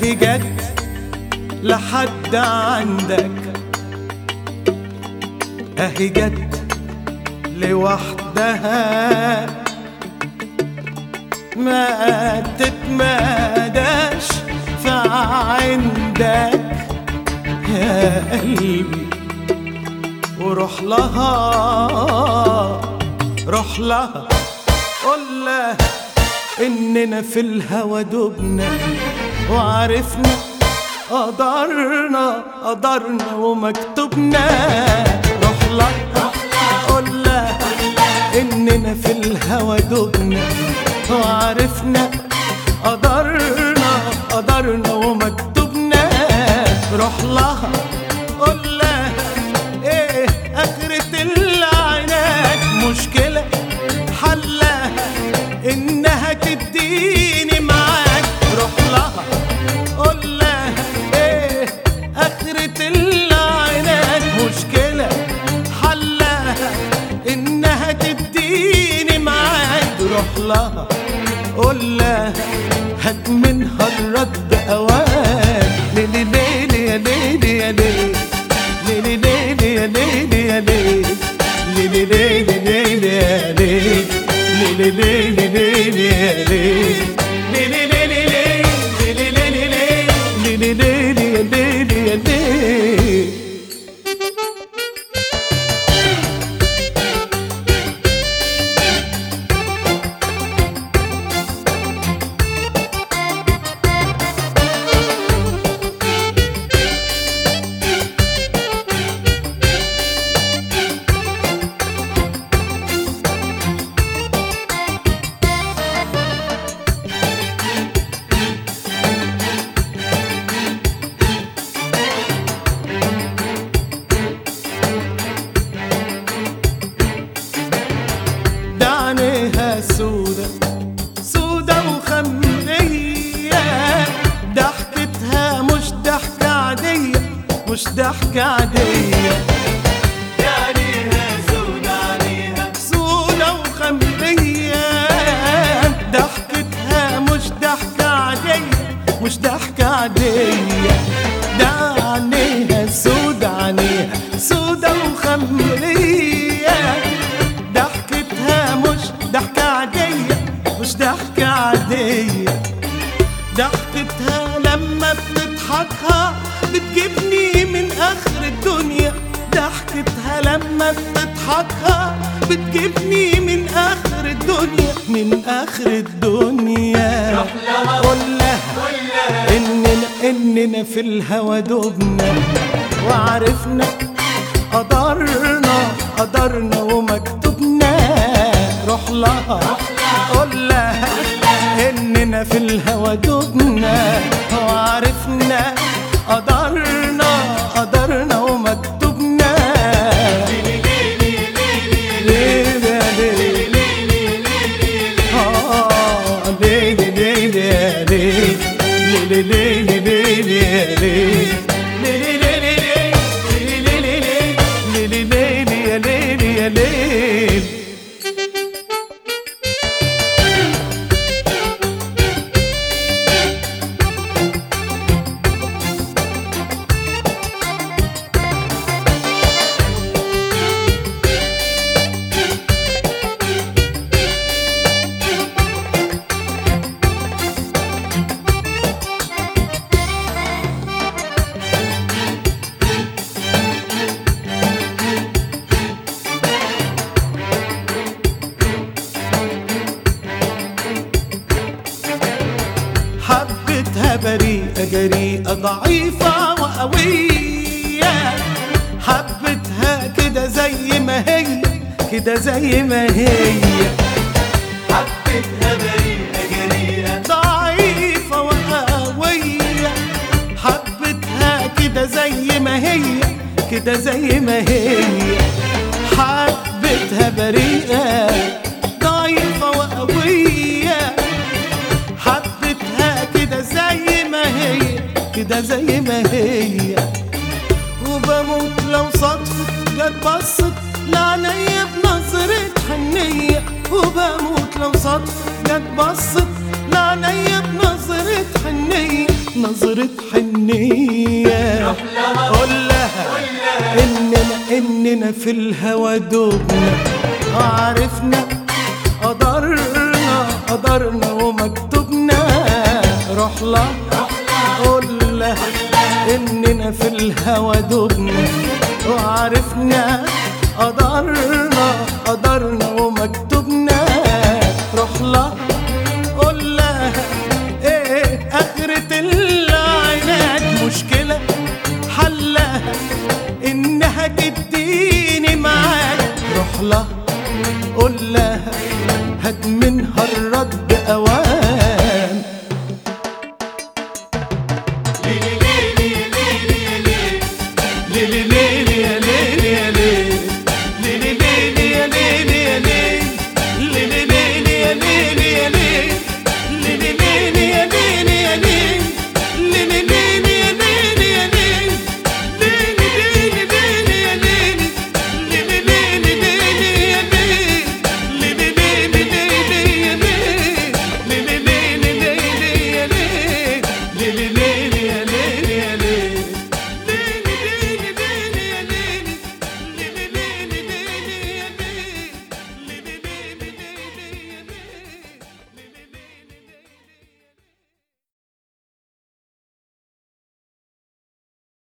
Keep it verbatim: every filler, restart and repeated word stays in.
اهي جت لحد عندك، اهي جت لوحدها ما تتماداش في عندك يا قلبي، وروح لها روح لها قول لها إننا في الهوى دبنا وعرفنا قدرنا قدرنا ومكتوبنا. روح لها قول لها إننا في الهوى دبنا وعرفنا قدرنا قدرنا ومكتوبنا. روح لها قول لها ايه اخرة العناد، مشكلة حلها انها تديني معاك. روح لها قول لها ايه اخرة العناد، مشكلة حلها انها تديني معاك. روح لها قول لها هات منها الرد اوان. ليلي ليلي يا ليلي يا ليلي ليلي ليلي يا ليلي يا ليلي ليلي ليلي ليلي يا ليلي ليلي ليلي ليلي يا ليلي ليلي ليلي ليلي ليلي ليلي ليلي يا ليلي يا ليلي. عينيها سودة سودة وخمرية، ضحكتها مش ضحكة عادية مش ضحكة عادية. عينيها سودة عينيها سودة وخمرية، ضحكتها مش ضحكة عادية مش ضحكة عادية. ده عينيها سودة عينيها سودة وخمرية، ضحكتها مش ضحكة عادية مش ضحكة عادية. ضحكتها لما بتضحكها بتجيبني من آخر الدنيا، ضحكتها لما بتضحكها بتجيبني من آخر الدنيا من آخر الدنيا. قول لها إننا إننا في الهوى دبنا وعرفنا قدرنا قدرنا ومكتوبنا. روح لها قول لها إننا في الهوى دبنا وعرفنا قدرنا قدرنا ومكتوبنا. ليلي ليلي ليلي آه ليلي ليلي ليلي ليلي ليلي حبتها بريئة جريئة ضعيفة وقوية، حبتها كده زي ما هي كده زي ما هي. حبتها بريئة جريئة ضعيفة وقوية، حبتها كده زي ما هي كده زي ما هي. حبتها بريئة ضعيفة وقوية، حبتها كده زي ما هي كده زي ما هي. وبموت لو صدفة جت بصت لعينيا بنظرة حنية، وبموت لو صدفة جت بصت لعينيا بنظرة حنية. بنظرة حنية. قول لها إننا إننا في الهوى دوبنا، عرفنا قدرنا قدرنا ومكتوبنا. روح لها قول لها إننا في الهوى دوبنا، وعرفنا قدرنا قدرنا